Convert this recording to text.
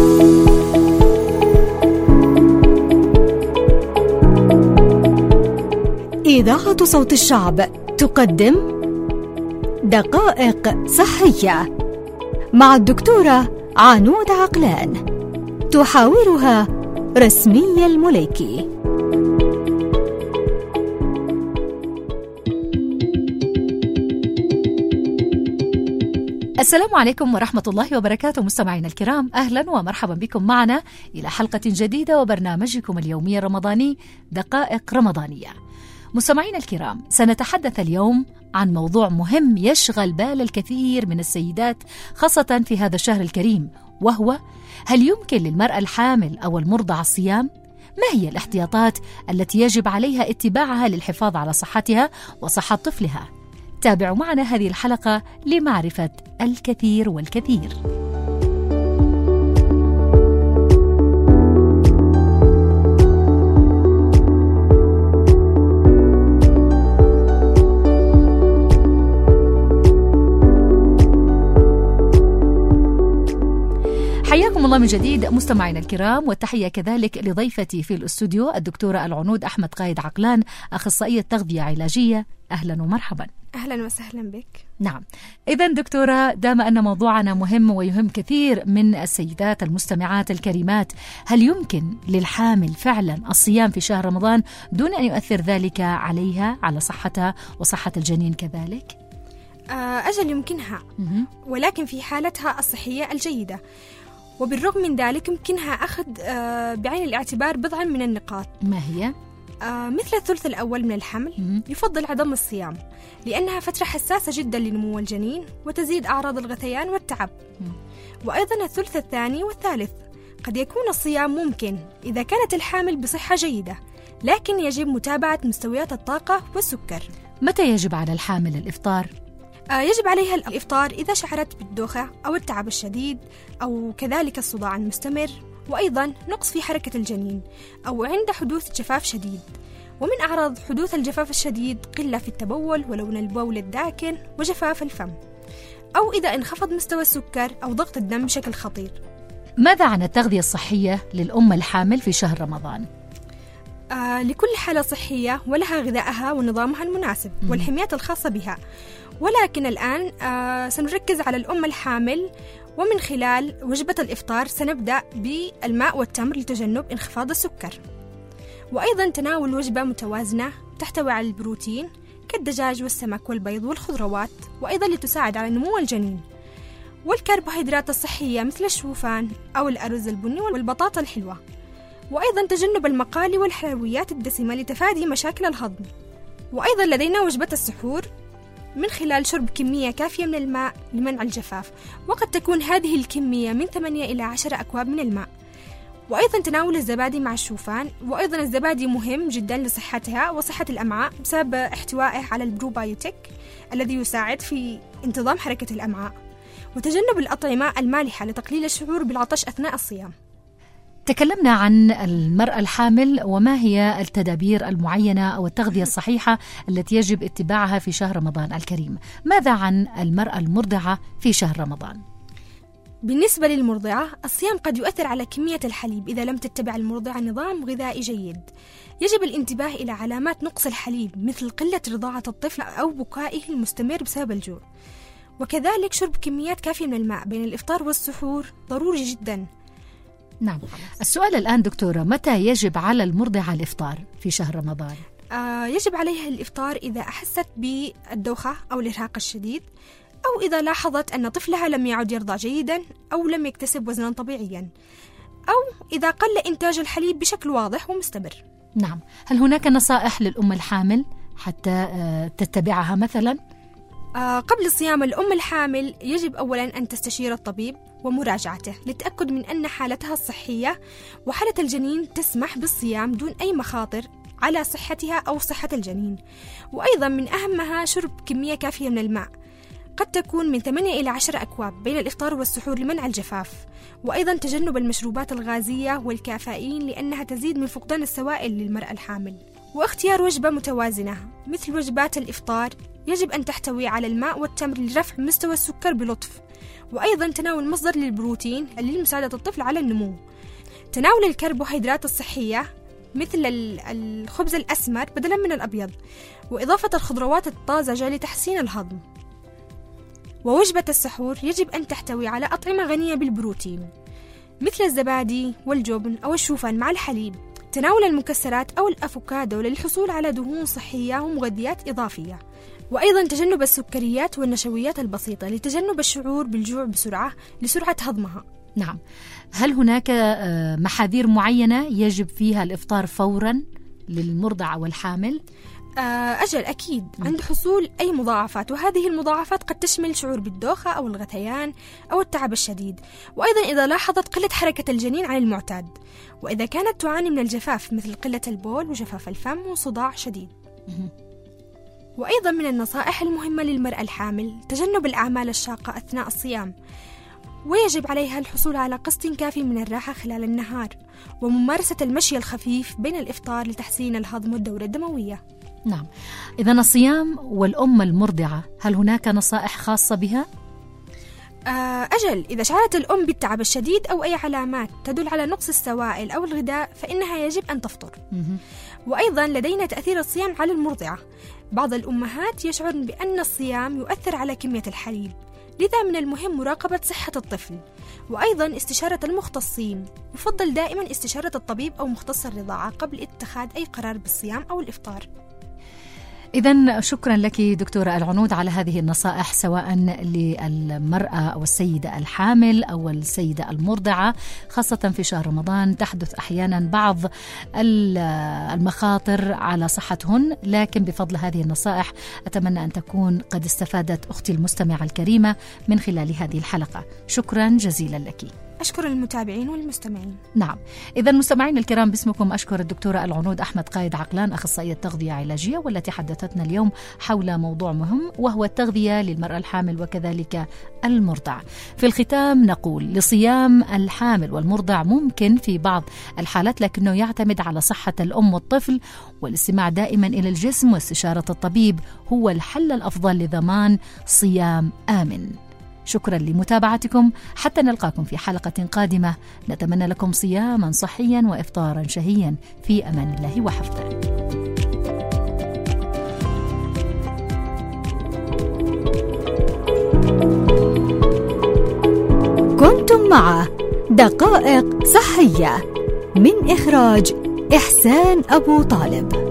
إذاعة صوت الشعب تقدم دقائق صحية مع الدكتورة عنود عقلان، تحاورها رسمية المليكي. السلام عليكم ورحمة الله وبركاته مستمعينا الكرام، أهلا ومرحبا بكم معنا إلى حلقة جديدة وبرنامجكم اليومي الرمضاني دقائق رمضانية. مستمعينا الكرام، سنتحدث اليوم عن موضوع مهم يشغل بال الكثير من السيدات خاصة في هذا الشهر الكريم، وهو: هل يمكن للمرأة الحامل أو المرضعة الصيام؟ ما هي الاحتياطات التي يجب عليها اتباعها للحفاظ على صحتها وصحة طفلها؟ تابعوا معنا هذه الحلقة لمعرفة الكثير والكثير. حياكم الله من جديد مستمعينا الكرام، والتحية كذلك لضيفتي في الاستوديو الدكتورة العنود أحمد قايد عقلان، أخصائية تغذية علاجية. أهلا ومرحبا. أهلا وسهلا بك. نعم، إذن دكتورة، دام أن موضوعنا مهم ويهم كثير من السيدات المستمعات الكريمات، هل يمكن للحامل فعلا الصيام في شهر رمضان دون أن يؤثر ذلك عليها، على صحتها وصحة الجنين كذلك؟ أجل يمكنها، ولكن في حالتها الصحية الجيدة. وبالرغم من ذلك يمكنها أخذ بعين الاعتبار بضعا من النقاط. ما هي؟ مثل الثلث الأول من الحمل يفضل عدم الصيام، لأنها فترة حساسة جدا لنمو الجنين وتزيد أعراض الغثيان والتعب. وأيضا الثلث الثاني والثالث قد يكون الصيام ممكن إذا كانت الحامل بصحة جيدة، لكن يجب متابعة مستويات الطاقة والسكر. متى يجب على الحامل الإفطار؟ يجب عليها الإفطار إذا شعرت بالدوخة أو التعب الشديد أو كذلك الصداع المستمر، وأيضا نقص في حركة الجنين، أو عند حدوث جفاف شديد. ومن أعراض حدوث الجفاف الشديد قلة في التبول ولون البول الداكن وجفاف الفم، أو إذا انخفض مستوى السكر أو ضغط الدم بشكل خطير. ماذا عن التغذية الصحية للأم الحامل في شهر رمضان؟ لكل حالة صحية ولها غذائها ونظامها المناسب والحميات الخاصة بها، ولكن الآن سنركز على الأم الحامل، ومن خلال وجبة الإفطار سنبدأ بالماء والتمر لتجنب انخفاض السكر، وأيضا تناول وجبة متوازنة تحتوي على البروتين كالدجاج والسمك والبيض والخضروات، وأيضا لتساعد على نمو الجنين، والكربوهيدرات الصحية مثل الشوفان أو الأرز البني والبطاطا الحلوة، وأيضا تجنب المقالي والحلويات الدسمة لتفادي مشاكل الهضم. وأيضا لدينا وجبة السحور من خلال شرب كمية كافية من الماء لمنع الجفاف، وقد تكون هذه الكمية من 8 إلى 10 أكواب من الماء. وأيضا تناول الزبادي مع الشوفان، وأيضا الزبادي مهم جدا لصحتها وصحة الأمعاء بسبب احتوائه على البروبايوتيك الذي يساعد في انتظام حركة الأمعاء، وتجنب الأطعمة المالحة لتقليل الشعور بالعطش أثناء الصيام. تكلمنا عن المرأة الحامل وما هي التدابير المعينة أو التغذية الصحيحة التي يجب اتباعها في شهر رمضان الكريم. ماذا عن المرأة المرضعة في شهر رمضان؟ بالنسبة للمرضعة، الصيام قد يؤثر على كمية الحليب إذا لم تتبع المرضعة نظام غذائي جيد. يجب الانتباه إلى علامات نقص الحليب مثل قلة رضاعة الطفل أو بكائه المستمر بسبب الجوع، وكذلك شرب كميات كافية من الماء بين الإفطار والسحور ضروري جدا. نعم. السؤال الآن دكتورة، متى يجب على المرضعة الإفطار في شهر رمضان؟ يجب عليها الإفطار إذا أحست بالدوخة أو الإرهاق الشديد، أو إذا لاحظت أن طفلها لم يعد يرضع جيدا أو لم يكتسب وزنا طبيعيا، أو إذا قل إنتاج الحليب بشكل واضح ومستمر. نعم. هل هناك نصائح للأم الحامل حتى تتبعها مثلا؟ قبل صيام الأم الحامل يجب أولا أن تستشير الطبيب ومراجعته للتأكد من أن حالتها الصحية وحالة الجنين تسمح بالصيام دون أي مخاطر على صحتها أو صحة الجنين. وأيضا من أهمها شرب كمية كافية من الماء، قد تكون من 8 إلى 10 أكواب بين الإفطار والسحور لمنع الجفاف. وأيضا تجنب المشروبات الغازية والكافيين لأنها تزيد من فقدان السوائل للمرأة الحامل. واختيار وجبة متوازنة مثل وجبات الإفطار يجب أن تحتوي على الماء والتمر لرفع مستوى السكر بلطف، وأيضا تناول مصدر للبروتين لمساعدة الطفل على النمو. تناول الكربوهيدرات الصحية مثل الخبز الأسمر بدلا من الأبيض، وإضافة الخضروات الطازجة لتحسين الهضم. ووجبة السحور يجب أن تحتوي على أطعمة غنية بالبروتين مثل الزبادي والجبن أو الشوفان مع الحليب. تناول المكسرات أو الأفوكادو للحصول على دهون صحية ومغذيات إضافية. وأيضا تجنب السكريات والنشويات البسيطة لتجنب الشعور بالجوع بسرعة لسرعة هضمها. نعم. هل هناك محاذير معينة يجب فيها الإفطار فورا للمرضعة والحامل؟ أجل أكيد عند حصول أي مضاعفات، وهذه المضاعفات قد تشمل شعور بالدوخة أو الغثيان أو التعب الشديد، وأيضا إذا لاحظت قلة حركة الجنين عن المعتاد، وإذا كانت تعاني من الجفاف مثل قلة البول وجفاف الفم وصداع شديد. وأيضا من النصائح المهمة للمرأة الحامل تجنب الأعمال الشاقة أثناء الصيام، ويجب عليها الحصول على قسط كافي من الراحة خلال النهار، وممارسة المشي الخفيف بين الإفطار لتحسين الهضم والدورة الدموية. نعم. إذن الصيام والأم المرضعة، هل هناك نصائح خاصة بها؟ أجل، إذا شعرت الأم بالتعب الشديد أو أي علامات تدل على نقص السوائل أو الغذاء فإنها يجب أن تفطر. وأيضا لدينا تأثير الصيام على المرضعة. بعض الأمهات يشعرن بأن الصيام يؤثر على كمية الحليب، لذا من المهم مراقبة صحة الطفل، وأيضا استشارة المختصين. يفضل دائما استشارة الطبيب أو مختص الرضاعة قبل اتخاذ أي قرار بالصيام أو الإفطار. إذن شكرا لك دكتورة العنود على هذه النصائح، سواء للمرأة أو السيدة الحامل أو السيدة المرضعة، خاصة في شهر رمضان تحدث أحيانا بعض المخاطر على صحتهن، لكن بفضل هذه النصائح أتمنى أن تكون قد استفادت أختي المستمعة الكريمة من خلال هذه الحلقة. شكرا جزيلا لك. أشكر المتابعين والمستمعين. نعم. إذا مستمعين الكرام، باسمكم أشكر الدكتورة العنود أحمد قايد عقلان، أخصائية تغذية علاجية، والتي حدثتنا اليوم حول موضوع مهم وهو التغذية للمرأة الحامل وكذلك المرضع. في الختام نقول لصيام الحامل والمرضع ممكن في بعض الحالات، لكنه يعتمد على صحة الأم والطفل، والاستماع دائما إلى الجسم واستشارة الطبيب هو الحل الأفضل لضمان صيام آمن. شكرا لمتابعتكم، حتى نلقاكم في حلقة قادمة. نتمنى لكم صياما صحيا وإفطارا شهيا في أمان الله وحفظه. كنتم مع دقائق صحية من إخراج إحسان أبو طالب.